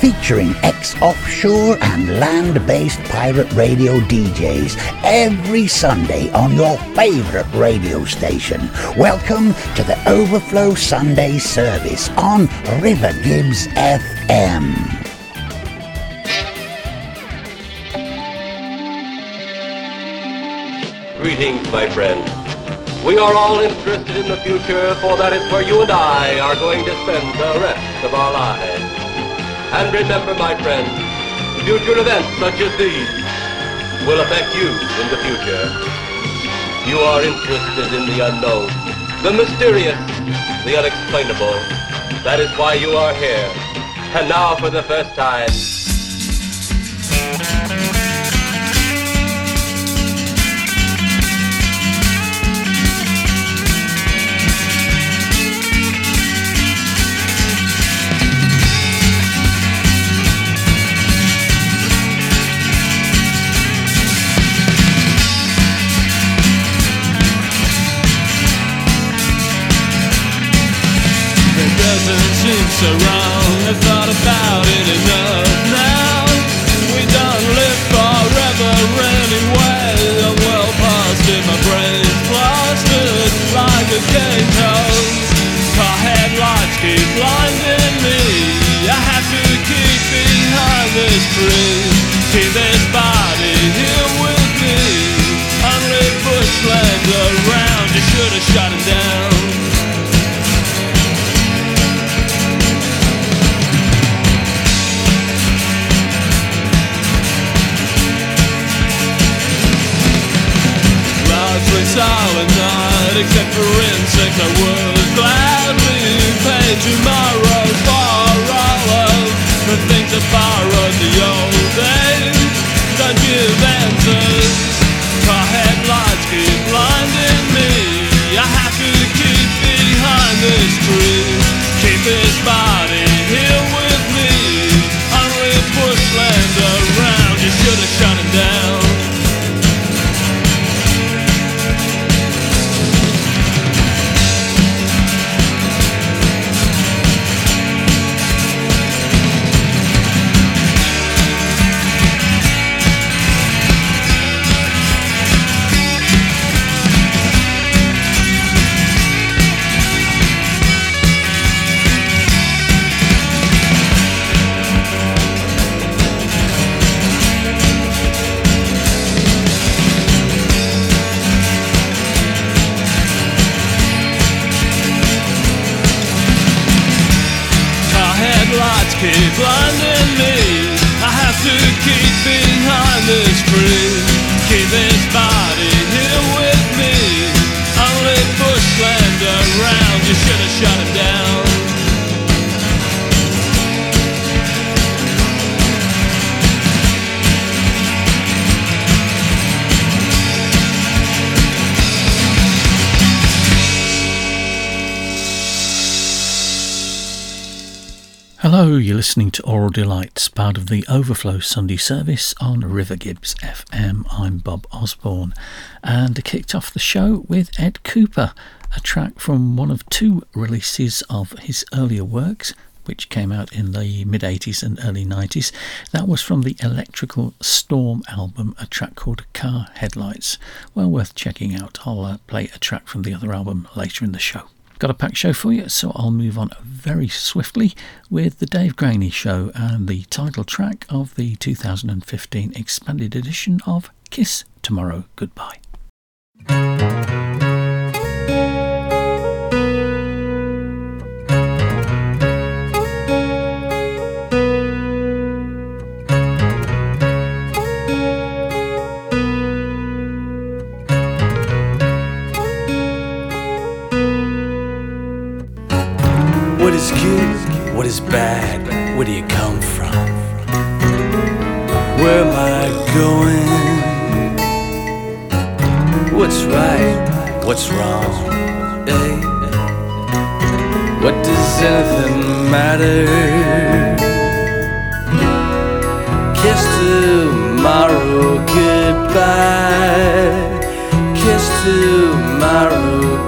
featuring ex-offshore and land-based pirate radio DJs every Sunday on your favourite radio station. Welcome to the Overflow Sunday service on River Gibbs FM. Greetings, my friend. We are all interested in the future, for that is where you and I are going to spend the rest of our lives. And remember, my friend, future events such as these will affect you in the future. You are interested in the unknown, the mysterious, the unexplainable. That is why you are here. And now, for the first time, doesn't seem so wrong. I thought about it enough now. We don't live forever anyway. I'm well past it, my brain's plastered like a gatehouse. Car headlights keep blinding me. I have to keep behind this tree. Keep this body here with me. Only bushland around. You should have shut him down. Silent night, except for insects, I would gladly pay tomorrow for all of the things that borrowed the old days. Don't give answers, car headlights keep blinding me. I have to keep behind this tree, keep this body here with me. Only bushland around, you should have shut him down. Keep blinding me. I have to keep behind this tree. Keep this body here with me. Only bushland around. You should have shut him down. Hello, you're listening to Aural Delights, part of the Overflow Sunday service on River Gibbs FM. I'm Bob Osborne, and I kicked off the show with Ed Cooper, a track from one of two releases of his earlier works, which came out in the mid-80s and early 90s. That was from the Electrical Storm album, a track called Car Headlights. Well worth checking out. I'll play a track from the other album later in the show. Got a packed show for you, so I'll move on very swiftly with the Dave Graney Show and the title track of the 2015 expanded edition of Kiss Tomorrow Goodbye. What is good? What is bad? Where do you come from? Where am I going? What's right? What's wrong? Eh? What does anything matter? Kiss tomorrow goodbye. Kiss tomorrow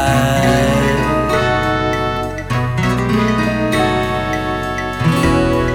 goodbye.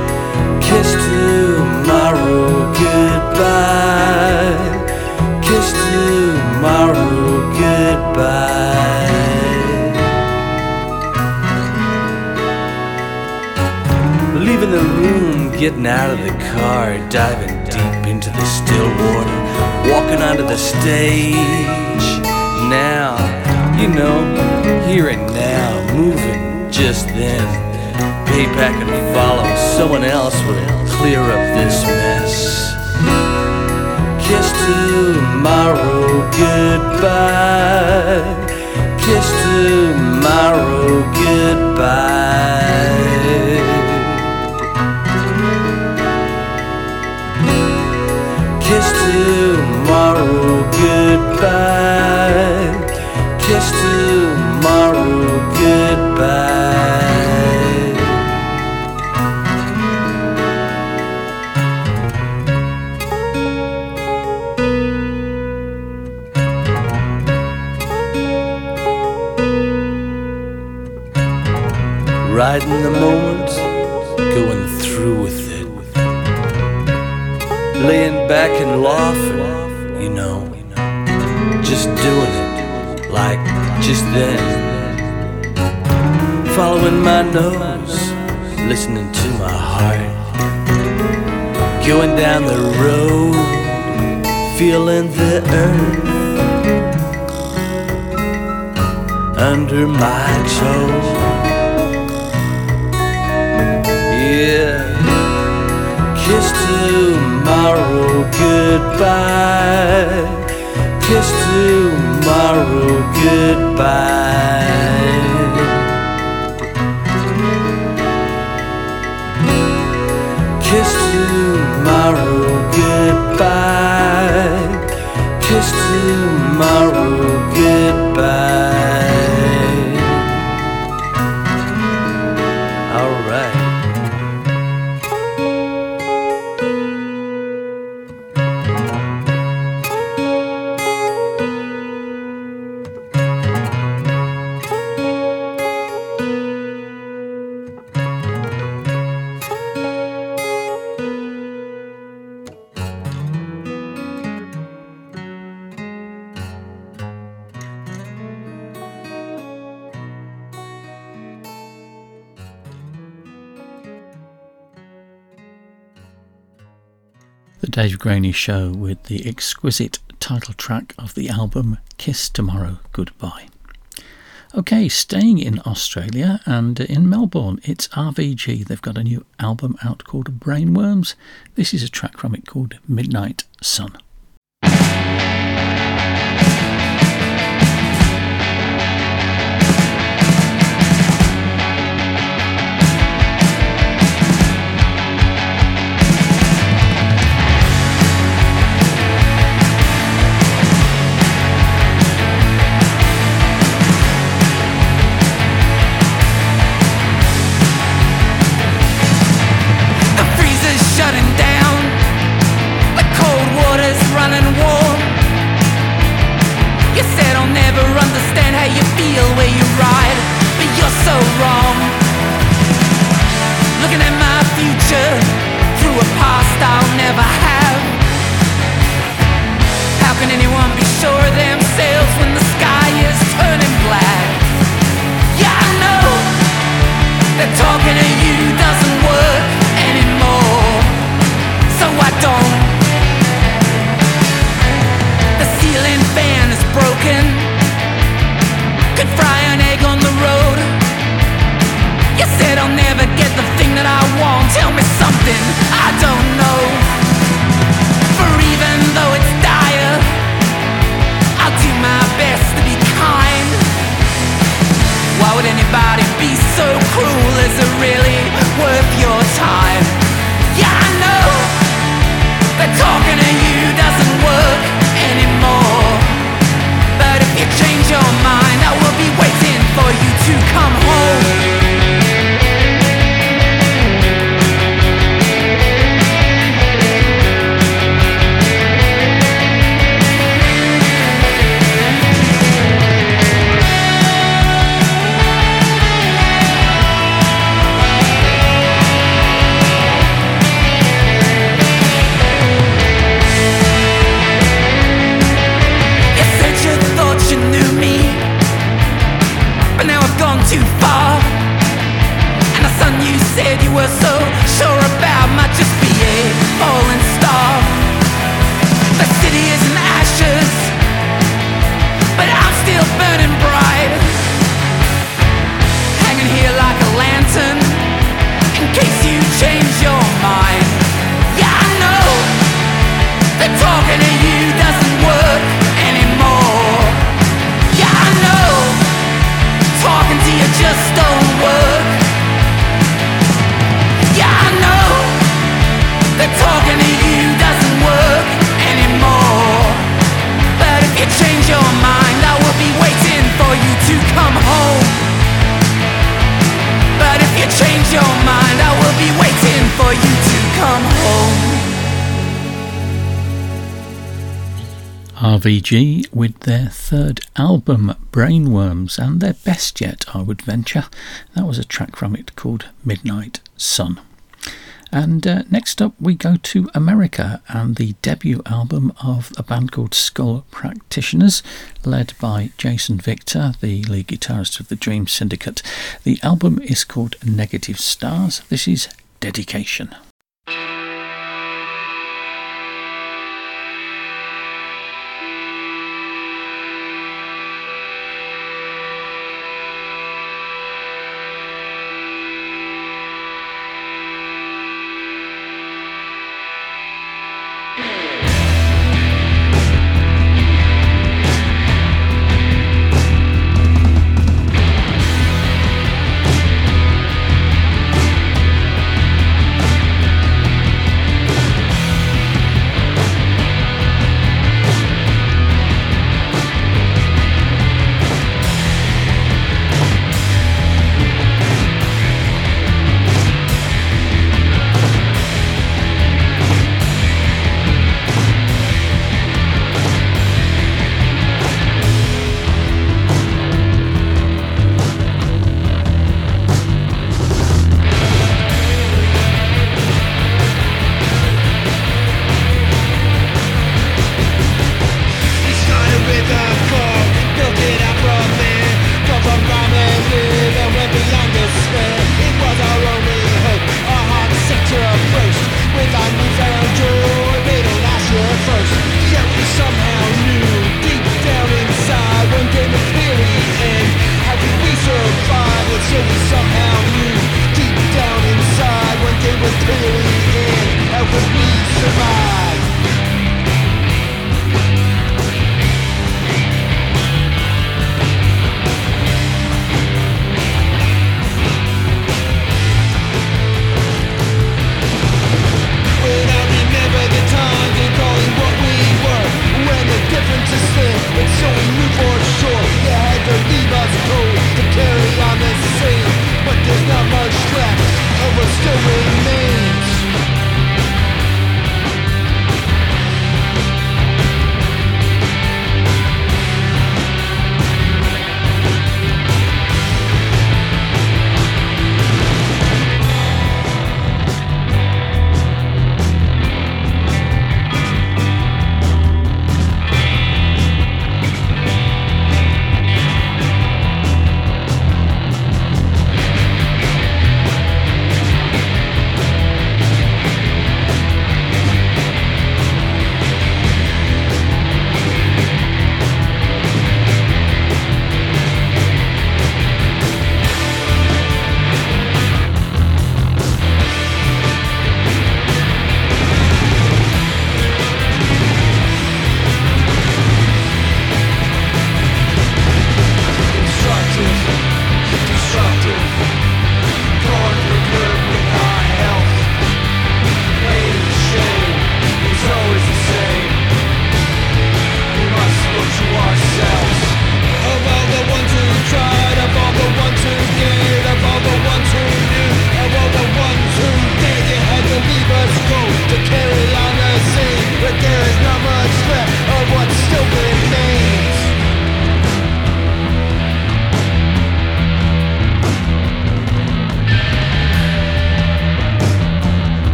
Leaving the room, getting out of the car, diving deep into the still water, walking onto the stage. Now, you know, here and now, moving just then. Payback and follow, someone else will clear up this mess. Kiss tomorrow goodbye. Kiss tomorrow goodbye. Kiss tomorrow goodbye. Kiss tomorrow goodbye. Riding the moment, going through with it. Laying back and laughing, you know, just doing it, like just then. Following my nose, listening to my heart. Going down the road, feeling the earth under my toes. Yeah, kiss tomorrow goodbye. Kiss tomorrow goodbye. Kiss tomorrow goodbye. Kiss tomorrow goodbye. All right. The Dave Graney Show with the exquisite title track of the album Kiss Tomorrow Goodbye. Okay, staying in Australia and in Melbourne, it's RVG. They've got a new album out called Brainworms. This is a track from it called Midnight Sun. Shutting down, the cold waters RVG with their third album, Brainworms, and their best yet, I would venture. That was a track from it called Midnight Sun. And next up we go to America and the debut album of a band called Skull Practitioners, led by Jason Victor, the lead guitarist of the Dream Syndicate. The album is called Negative Stars. This is Dedication.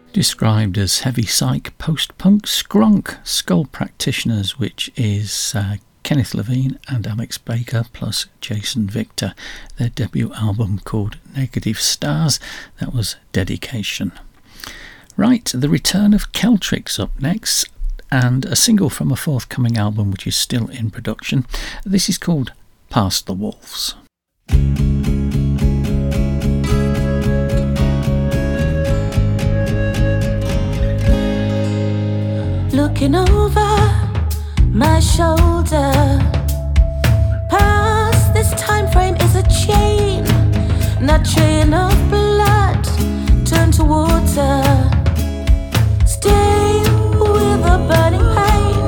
Described as heavy psych, post-punk, skrunk, Skull Practitioners, which is Kenneth Levine and Alex Baker plus Jason Victor. Their debut album called Negative Stars, that was Dedication. Right, the return of Celtrix up next, and a single from a forthcoming album which is still in production. This is called Past the Wolves. Looking over my shoulder, past this time frame is a chain, that chain of blood turned to water. Stay with a burning pain,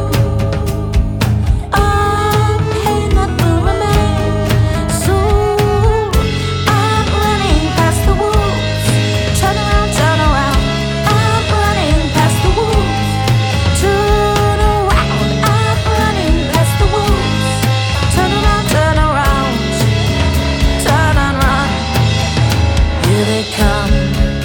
a pain that will remain. So I'm running past the wolves. Turn around, turn around. I'm running past the wolves. Turn around. I'm running past the wolves. Turn around, turn around. Turn and run. Here they come.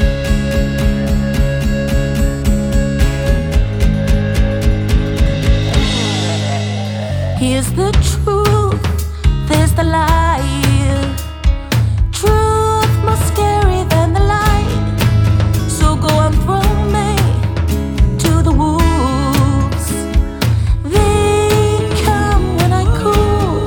Here's the truth, there's the lie. Truth more scary than the lie. So go and throw me to the wolves. They come when I call.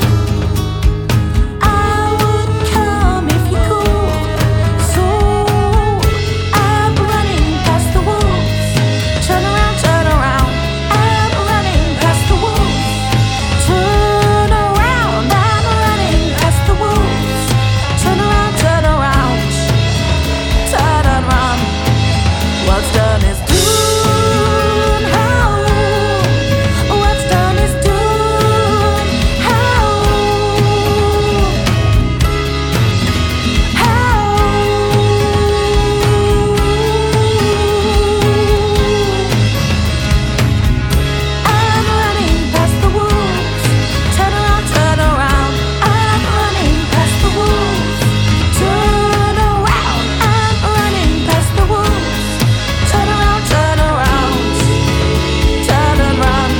I would come if you could. So I'm running past the wolves. Turn around, turn around. I'm running past the wolves. Turn around, I'm running past the wolves. Turn around, turn around. Turn and run. What's done is done. How? What's done is done. How? I'm running past the wolves. Turn around, turn around. I'm running past the wolves. Turn around. I'm running past the wolves. Turn around, turn around. Turn and run.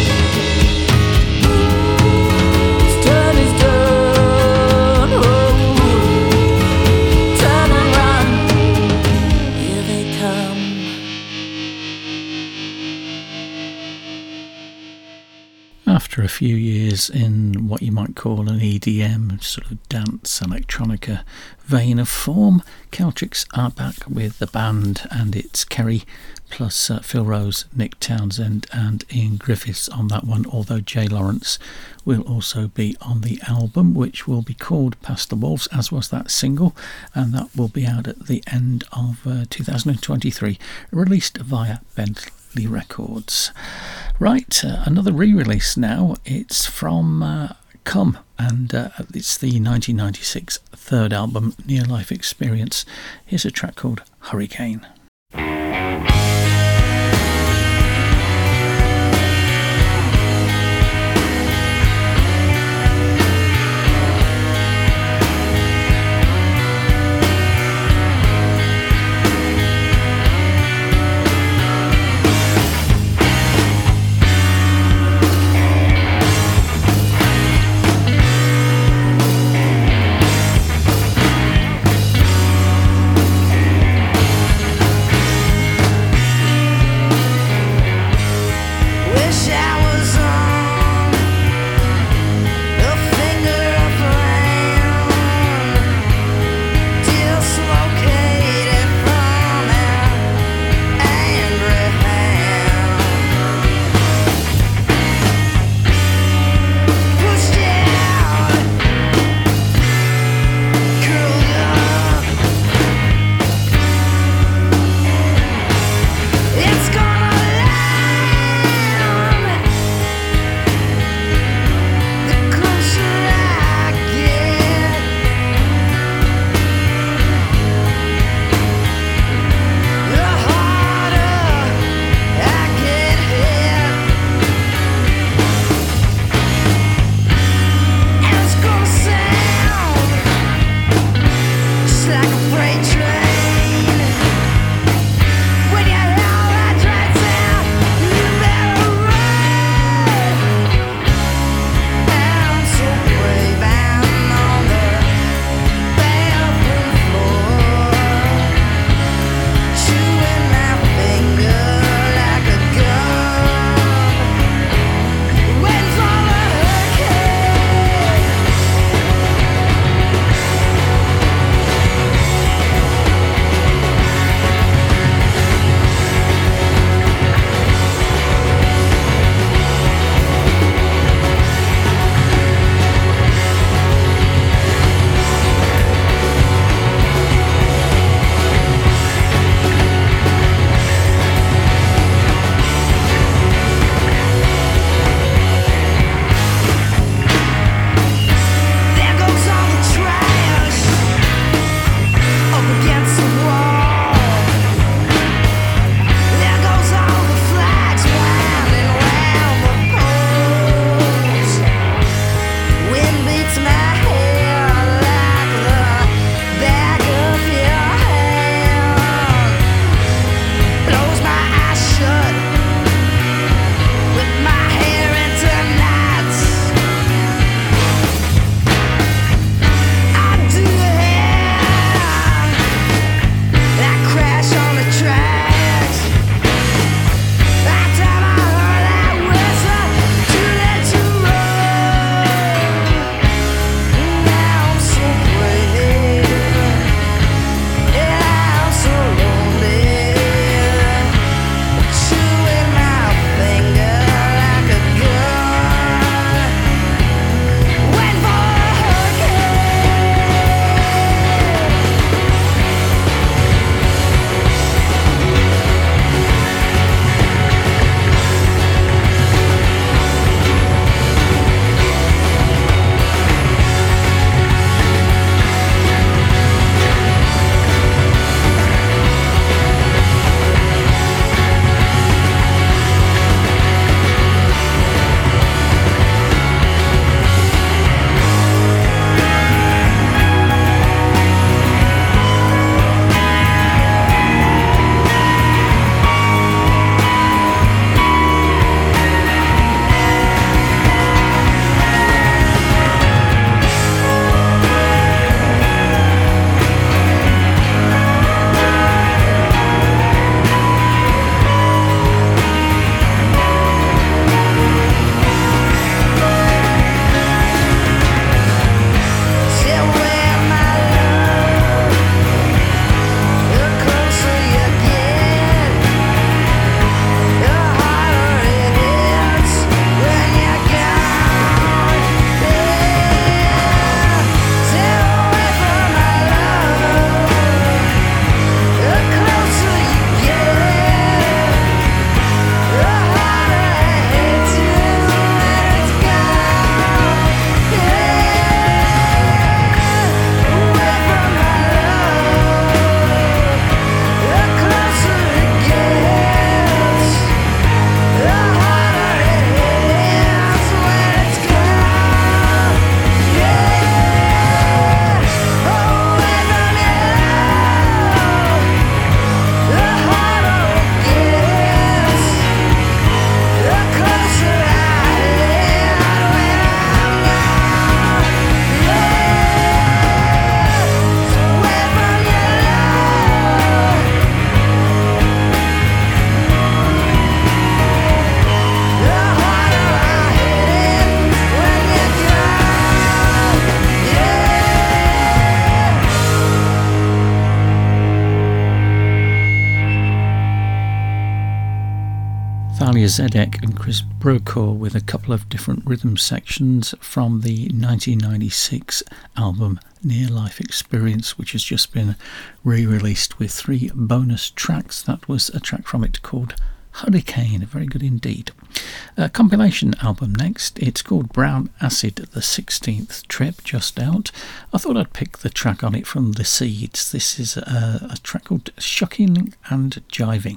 This turn is done. Turn and run. Here they come. After a few years in what you might call an EDM, sort of dance electronica vein of form, Celtrix are back with the band, and it's Kerry plus Phil Rose, Nick Townsend and Ian Griffiths on that one, although Jay Lawrence will also be on the album, which will be called Past the Wolves, as was that single, and that will be out at the end of 2023, released via Bentley Records. Right, another re-release now. It's from Come, and it's the 1996 third album, Near Life Experience. Here's a track called Hurricane. It's gonna land. Maria Zedek and Chris Brokaw with a couple of different rhythm sections from the 1996 album Near Life Experience, which has just been re-released with 3 bonus tracks. That was a track from it called Hurricane, very good indeed. A compilation album next. It's called Brown Acid, the 16th Trip, just out. I thought I'd pick the track on it from The Seeds. This is a track called Shucking and Jiving.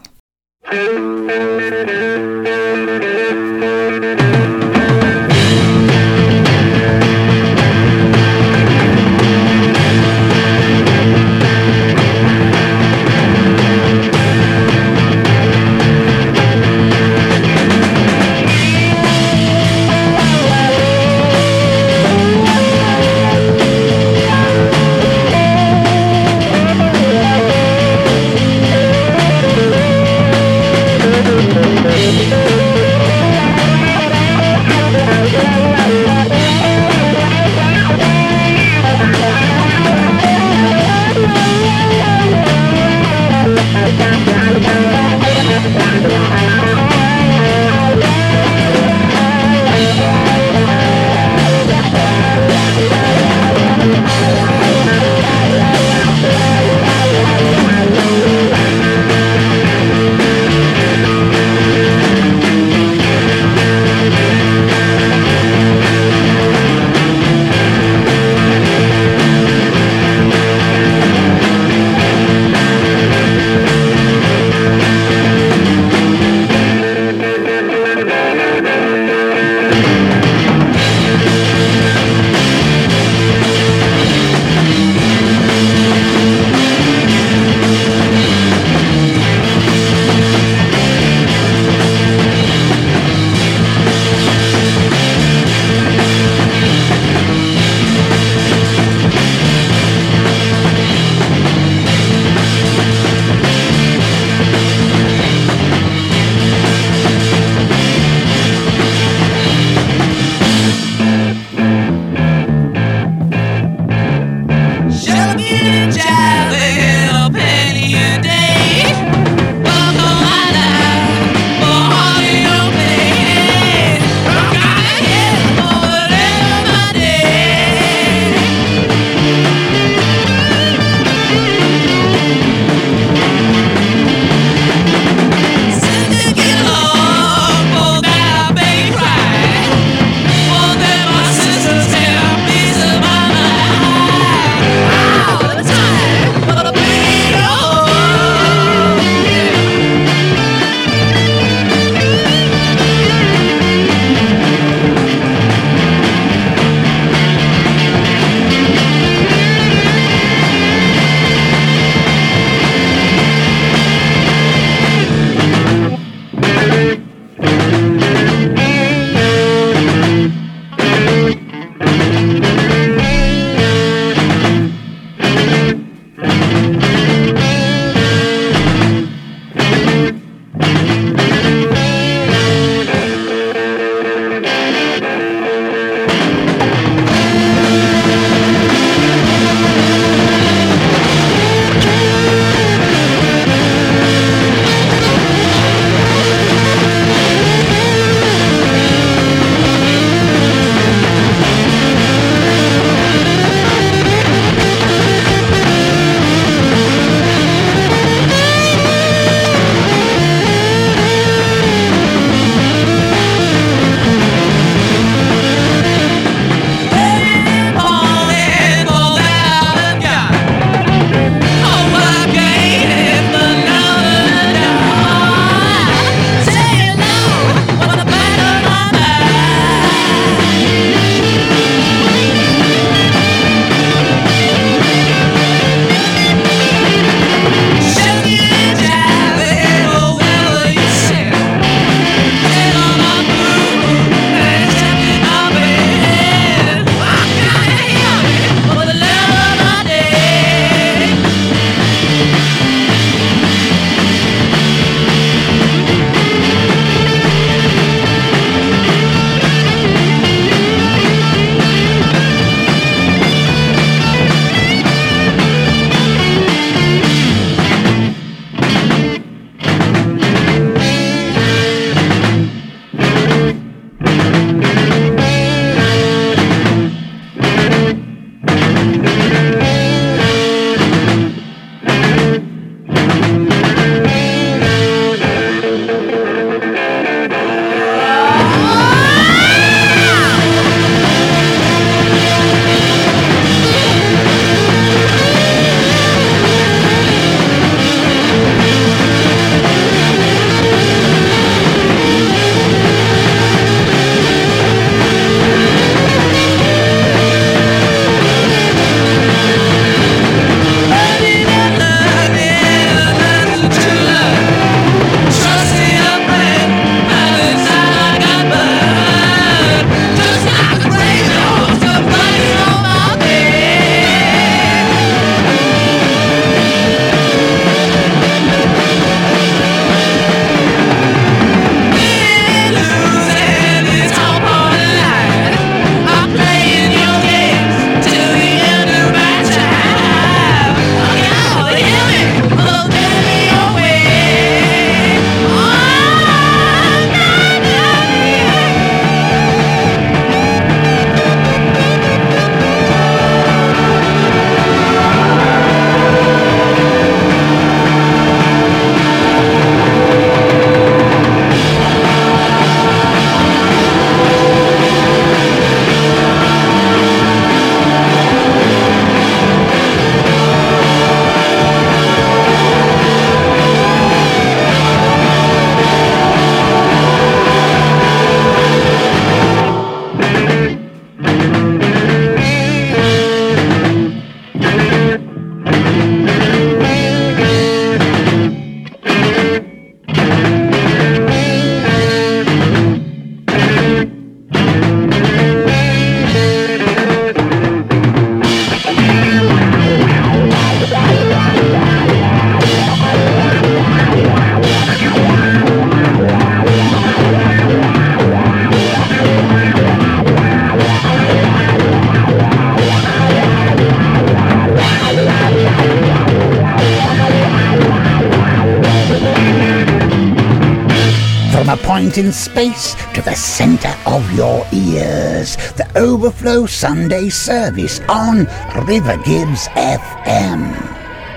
presenting space to the centre of your ears. The Overflow Sunday service on River Gibbs FM.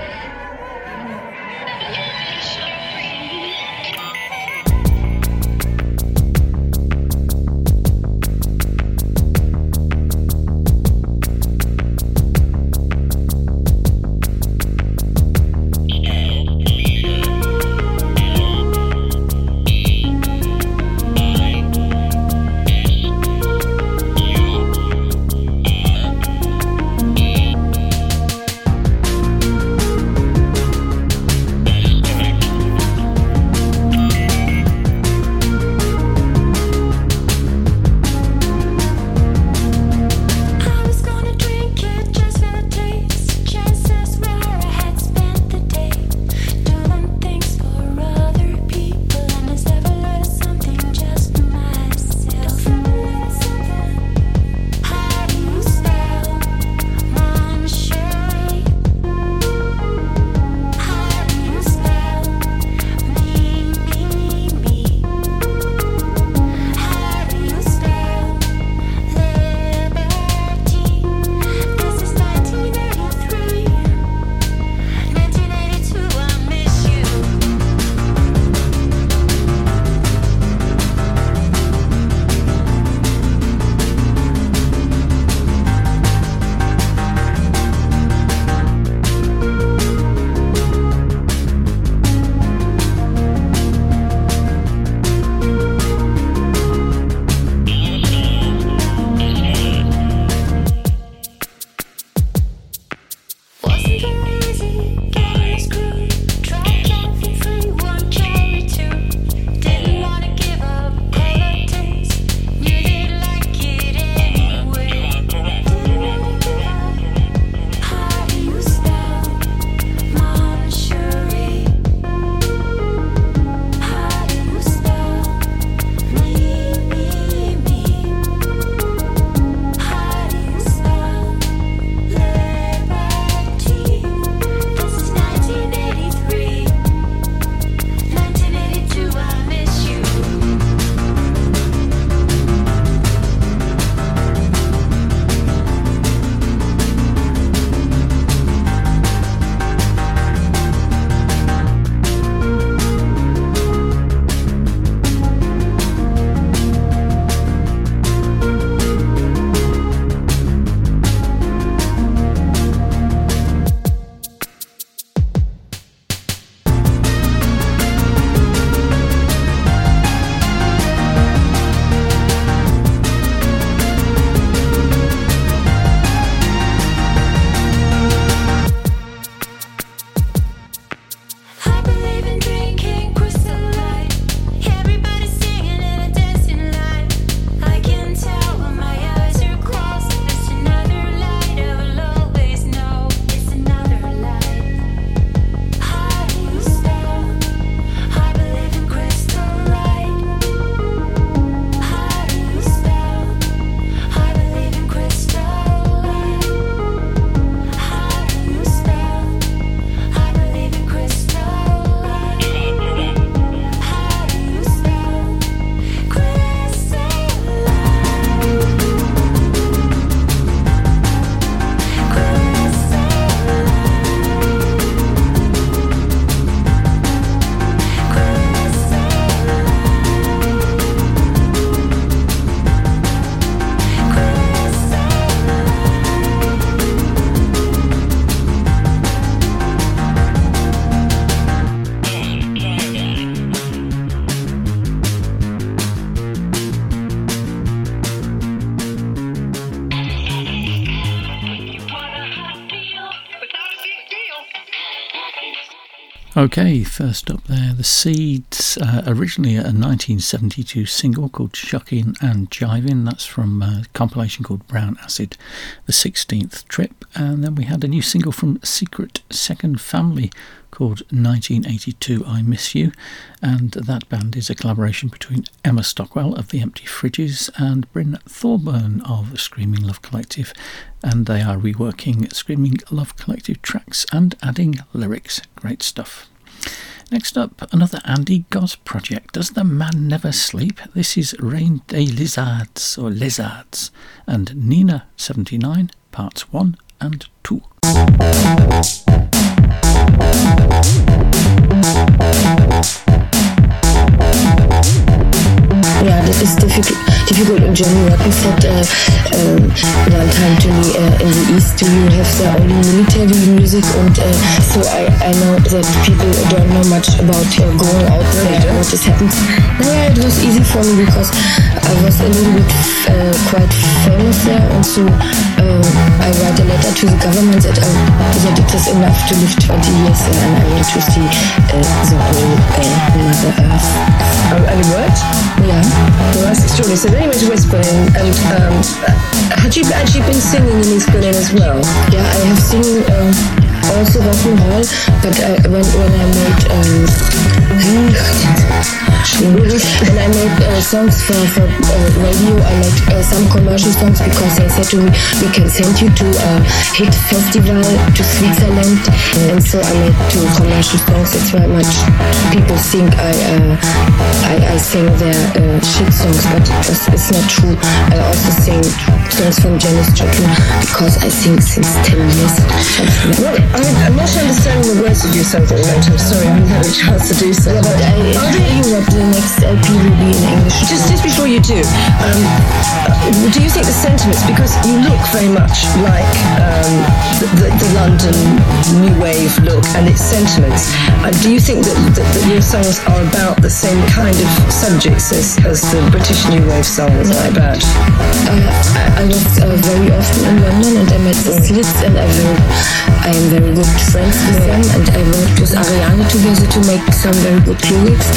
Okay, first up there, The Seeds, originally a 1972 single called Shuckin' and Jivin'. That's from a compilation called Brown Acid, The 16th Trip. And then we had a new single from Secret Second Family called 1982 I Miss You. And that band is a collaboration between Emma Stockwell of the Empty Fridges and Bryn Thorburn of Screaming Love Collective. And they are reworking Screaming Love Collective tracks and adding lyrics. Great stuff. Next up, another Andy Goz project. Does the man never sleep? This is Reign des Lizards, or Lizards, and Nina 79, parts 1 and 2. Yeah, this is difficult in Germany. What we said one time to me in the East, do you have the only military music? And so I know that people don't know much about going out there and what has happened. Yeah, it was easy for me because I was a little bit quite famous there, and so I write a letter to the government that it is enough to live 20 years there, and I want to see the whole Mother Earth. And it worked? Yeah. Well, that's extraordinary. So then you went to West Berlin, and had you actually been singing in East Berlin as well? Yeah, I have seen also Rock and Roll, but when I made songs for radio, I made some commercial songs because they said to me, we can send you to a hit festival to Switzerland, and so I made 2 commercial songs. That's why much people think I sing their shit songs, but it's not true. I also sing songs from Janis Joplin because I sing since 10 years. Well, I'm not understanding the words of your songs at the moment. I'm sorry, I haven't had a chance to do so. Yeah, but I'll tell you what the next LP will be in English. Just before you do you think the sentiments, because you look very much like the London New Wave look and its sentiments, do you think that your songs are about the same kind of subjects as the British New Wave songs are about? I was very often in London, and I met the Slits, and I am very good friends with them, and I worked with Ariane together to make some very good lyrics.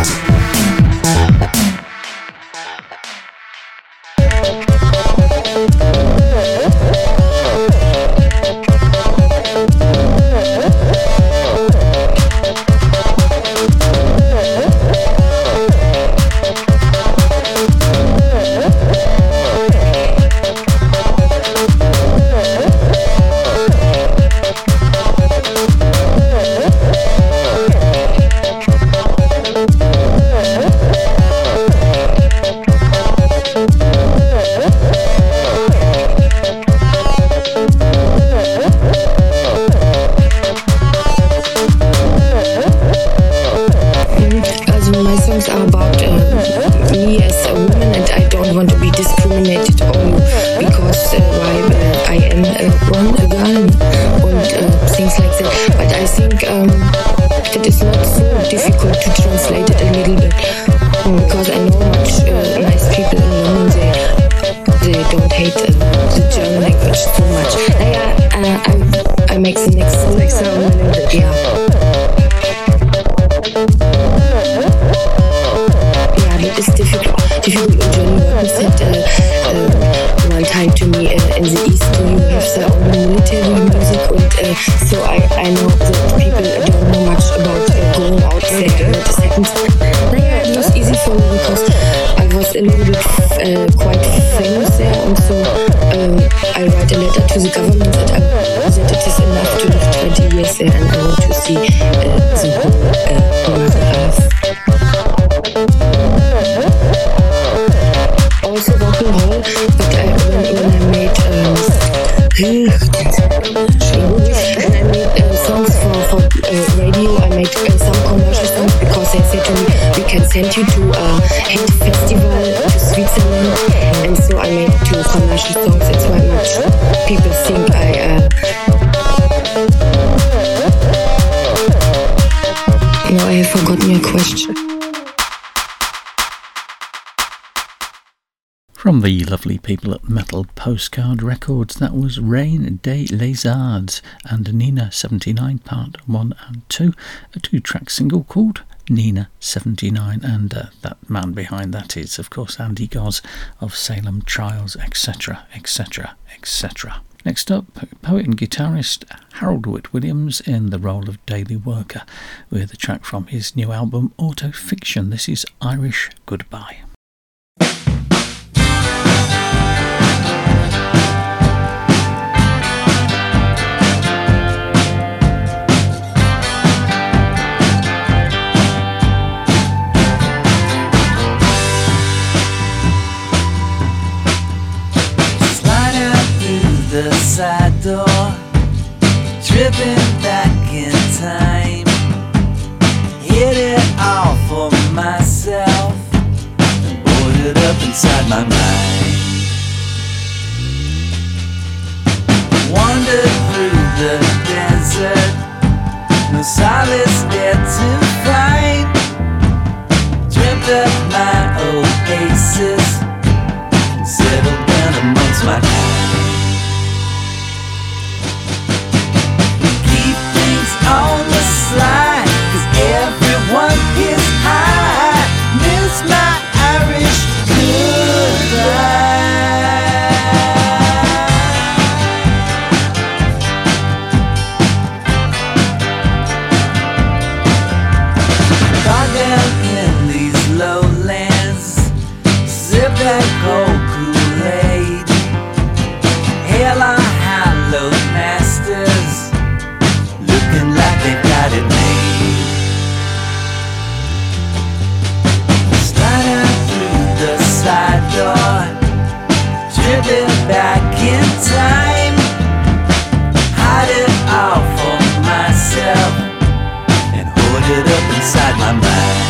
From the lovely people at Metal Postcard Records, that was Reign des Lizards and Nina 79 Part 1 and 2, a 2-track single called Nina 79, and that man behind that is, of course, Andy Goz of Salem Trials, etc., etc., etc. Next up, poet and guitarist Harold Witt-Williams in the role of daily worker with a track from his new album Auto Fiction. This is Irish Goodbye. the side door, tripping back in time. Hit it all for myself and board it up inside my mind. Wandered through the desert, no solace there to find. Dreamt up my oasis, settled down amongst my kind. We keep things on the slide, 'cause everyone is high. Miss my Irish goodbye. That cold Kool-Aid, hail on hallowed masters, looking like they've got it made. Slide out through the side door, driven back in time. Hide it all for myself and hoard it up inside my mind.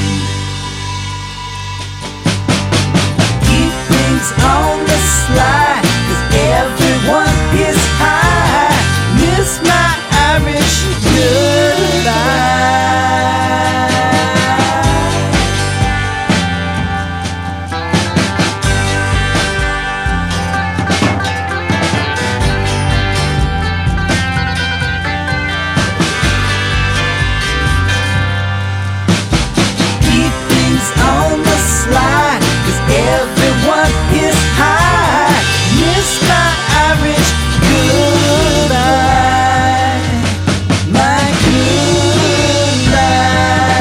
On the slide, 'cause everyone is high. Miss my Irish goodbye. Keep things on the slide, 'cause everyone is high. Miss my Irish goodbye. My goodbye.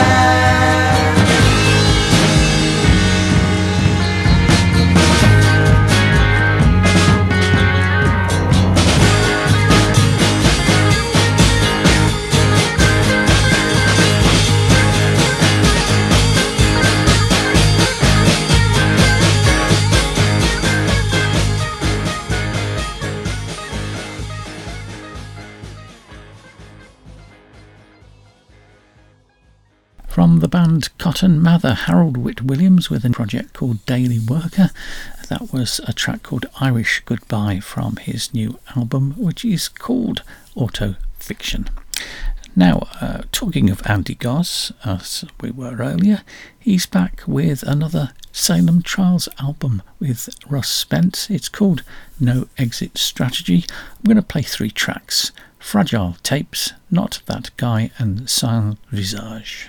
From the band Cotton Mather, Harold Witt Williams with a project called Daily Worker. That was a track called Irish Goodbye from his new album, which is called Auto Fiction. Now, talking of Andy Goss, as we were earlier, he's back with another Salem Trials album with Russ Spence. It's called No Exit Strategy. I'm going to play 3 tracks: Fragile Tapes, Not That Guy, and Sans Visage.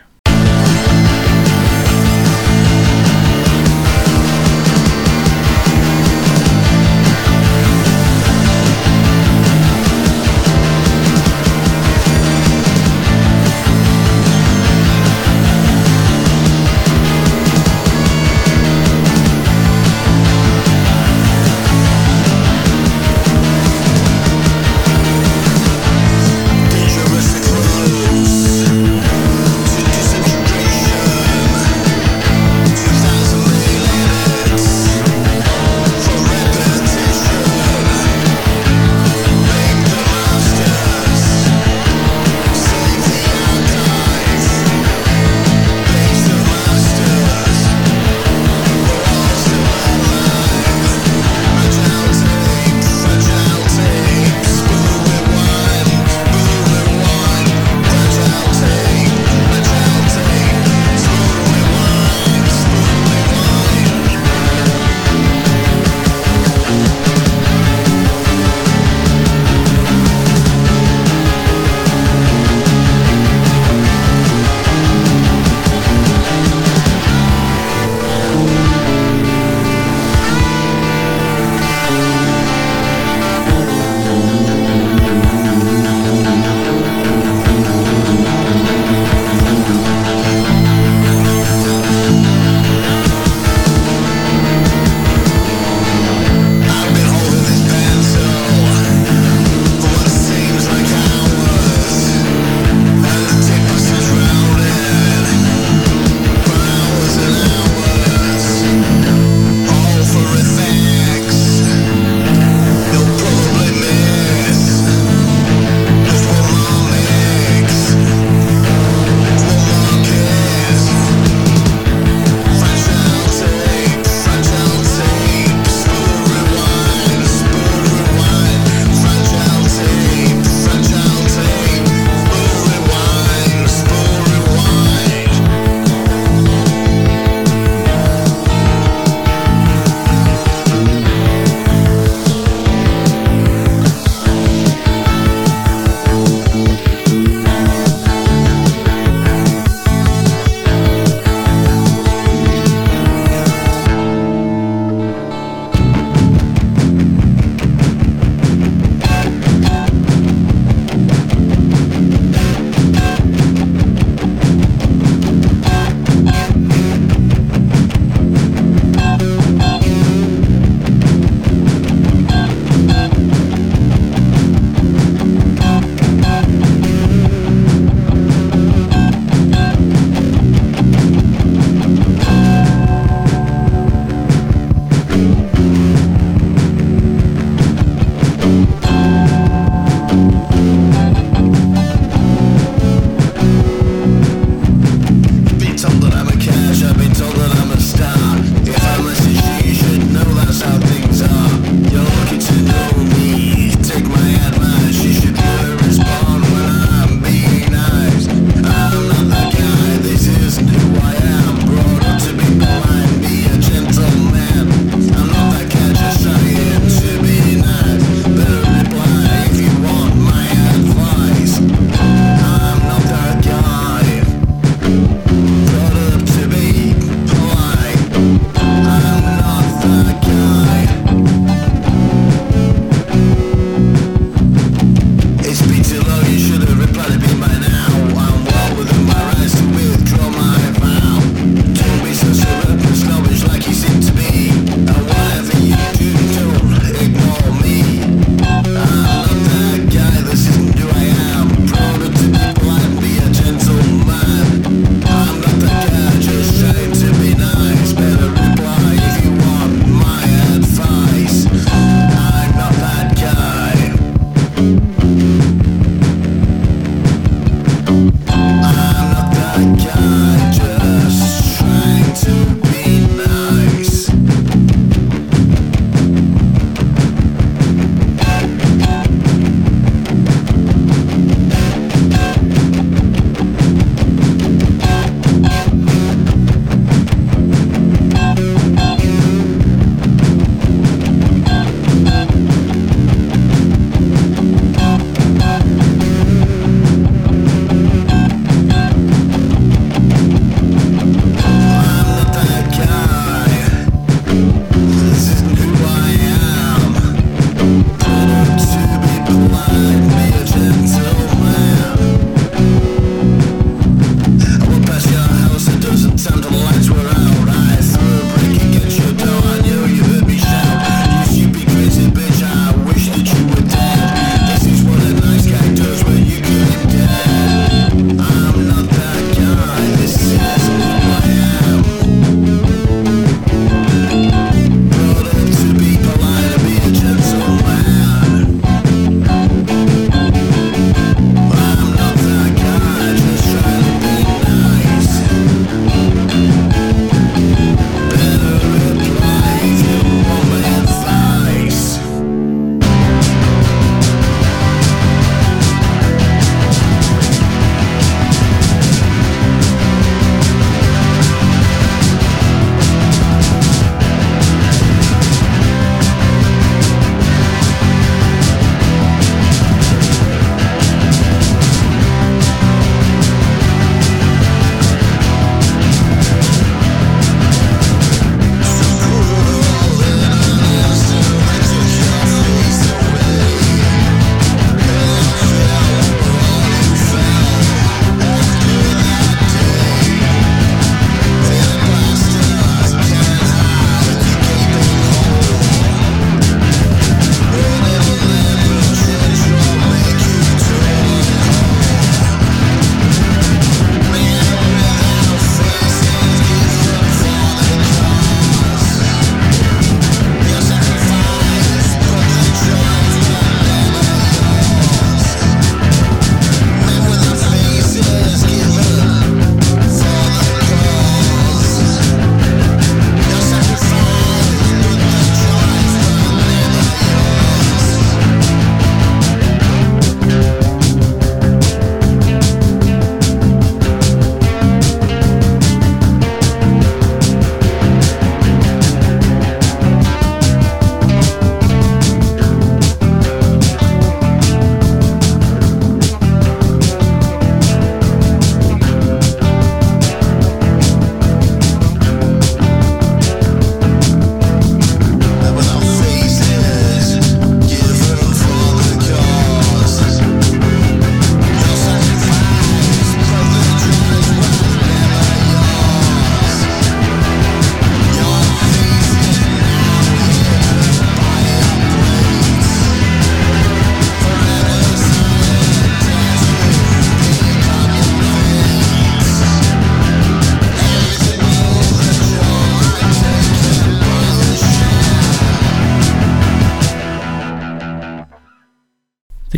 Dangerous and close to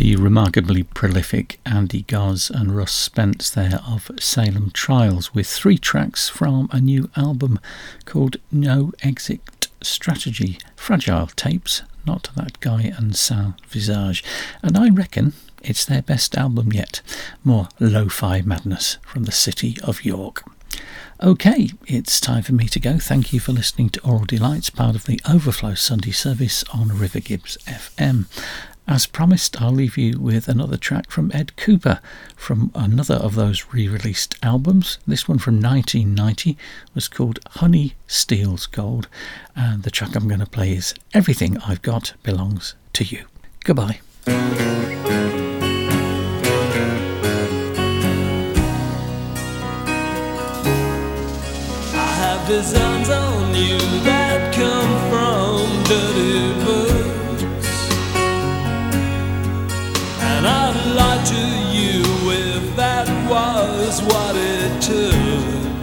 the remarkably prolific Andy Goz and Russ Spence there of Salem Trials, with 3 tracks from a new album called No Exit Strategy, Fragile Tapes, Not That Guy and Sal Visage, and I reckon it's their best album yet. More lo-fi madness from the city of York. OK, it's time for me to go. Thank you for listening to Aural Delights, part of the Overflow Sunday service on River Gibbs FM. As promised, I'll leave you with another track from Ed Cooper from another of those re-released albums. This one from 1990 was called Honey Steals Gold, and the track I'm going to play is Everything I've Got Belongs to You. Goodbye. Designs on you that come from dirty books, and I'd lie to you if that was what it took.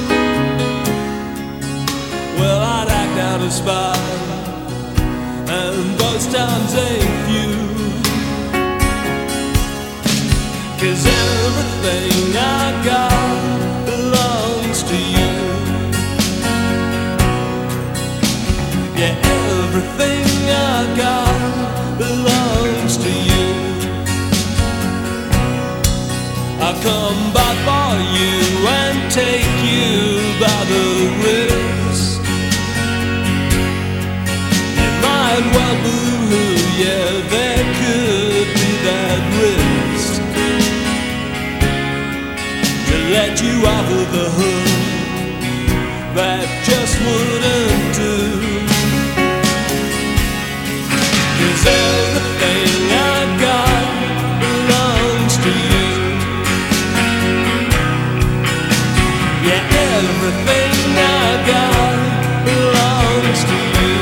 Well, I'd act out a spy, and those times ain't few, 'cause everything I got belongs to you. Yeah, everything I got belongs to you. I come back for you and take you by the wrist. It might well boo-hoo, yeah, there could be that risk to let you off of the hook. That just wouldn't do. 'Cause everything I got belongs to you. Yeah, everything I got belongs to you.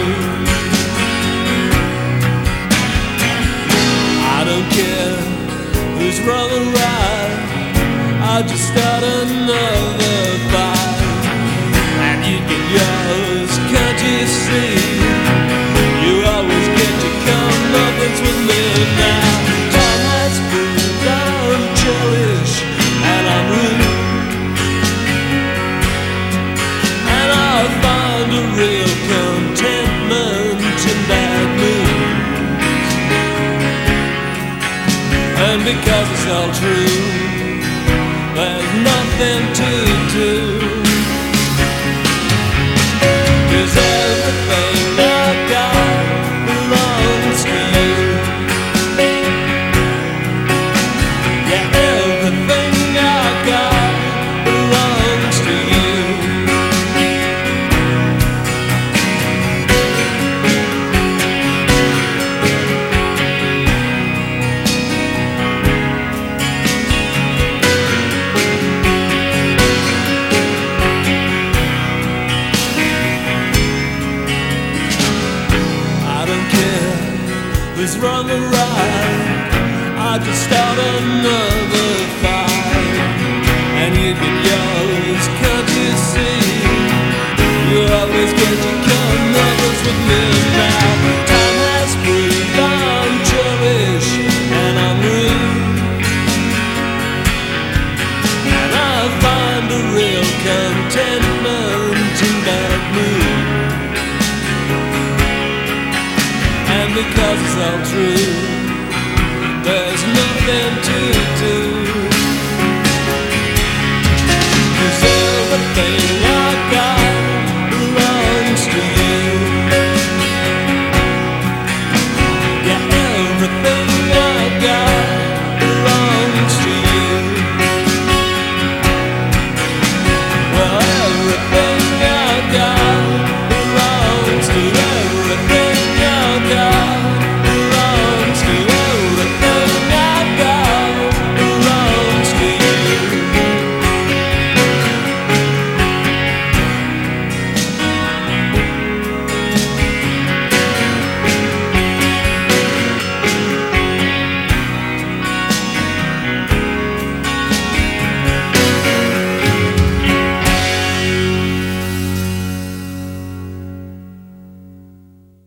I don't care who's wrong or right, I'll just start another fight, and you get yours, can't you see? You always get your comeuppance with me now. Time has proved I'm churlish and I'm rude, and I'll find a real contentment in that mood. And because it's all true, there's nothing to do. 'Cause everything I got belongs to you. Yeah, everything I got belongs to you. Who's wrong or right, I just start another fight, and you get yours, can't you see? You always get your comeuppance with me now. Time has proved I'm churlish and I'm rude, and I'll find a real contentment in that mood. And because it's all true, there's nothing to do.